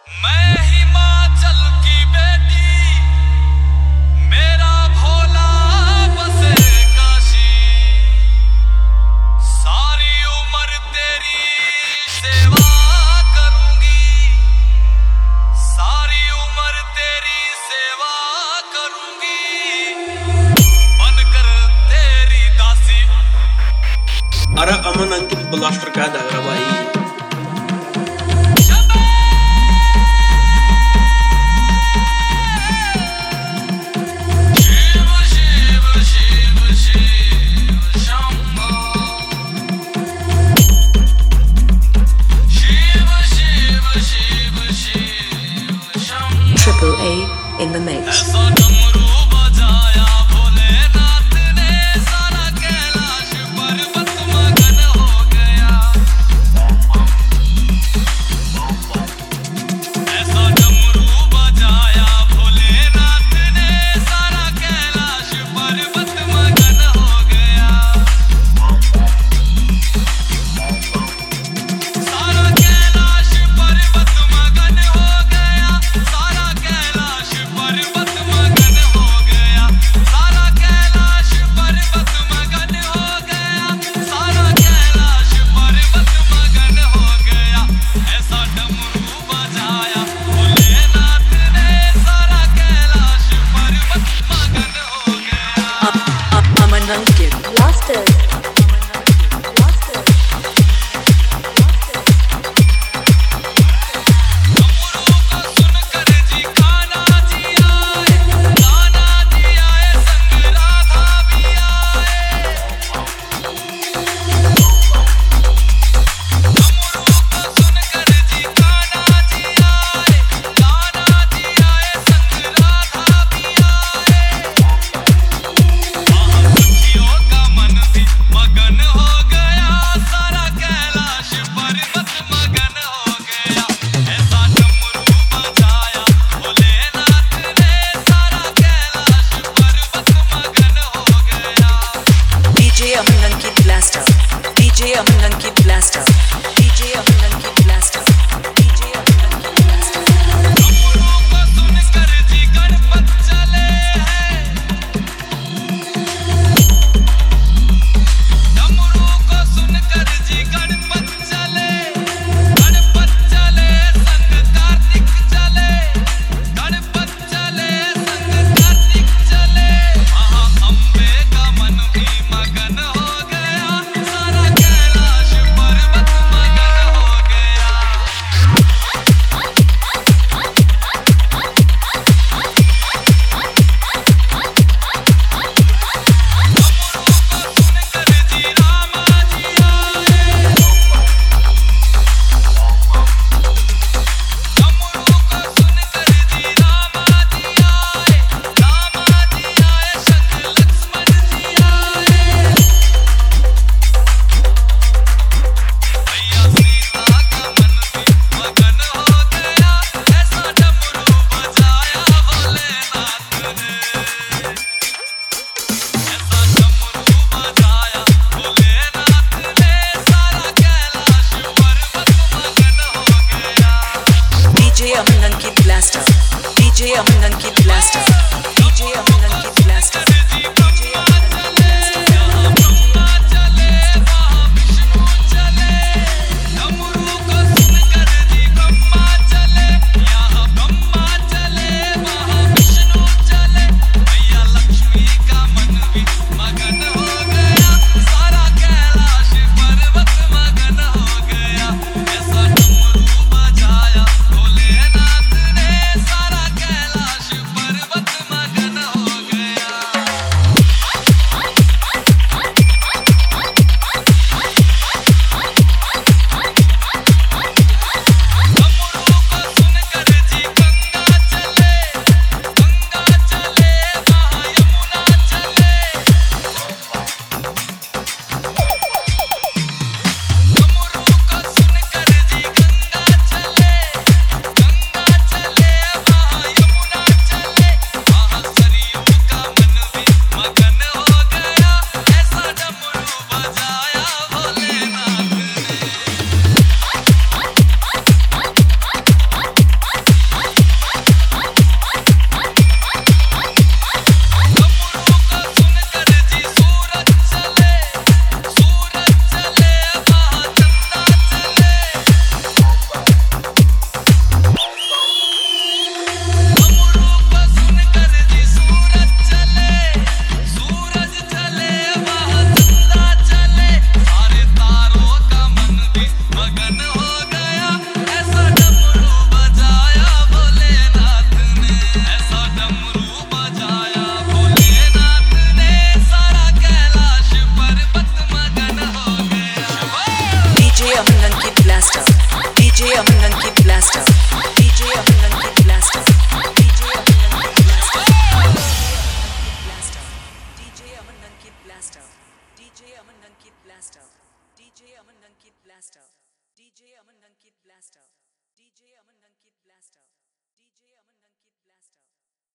मैं हिमाचल की बेटी, मेरा भोला बसे काशी। सारी उम्र तेरी सेवा करूंगी, सारी उम्र तेरी सेवा करूंगी, बनकर तेरी दासी। अरे अमन अंकित ब्लास्टर क्या लग रहा भाई। Triple A in the mix. Ankit Blaster. DJ Aman Ankit Blaster. DJ Aman Ankit Blaster. DJ Aman Ankit Blaster. DJ Aman Ankit Blaster. DJ Aman Ankit Blaster. DJ Aman Ankit Blaster. DJ Aman Ankit Blaster.